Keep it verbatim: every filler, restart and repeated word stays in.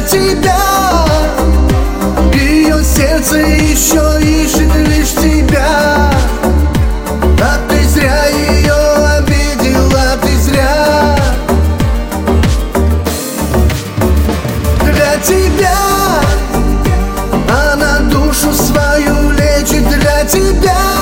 тебя. Ее сердце еще ищет лишь тебя. А ты зря ее обидела, ты зря. Для тебя она душу свою лечит, для тебя.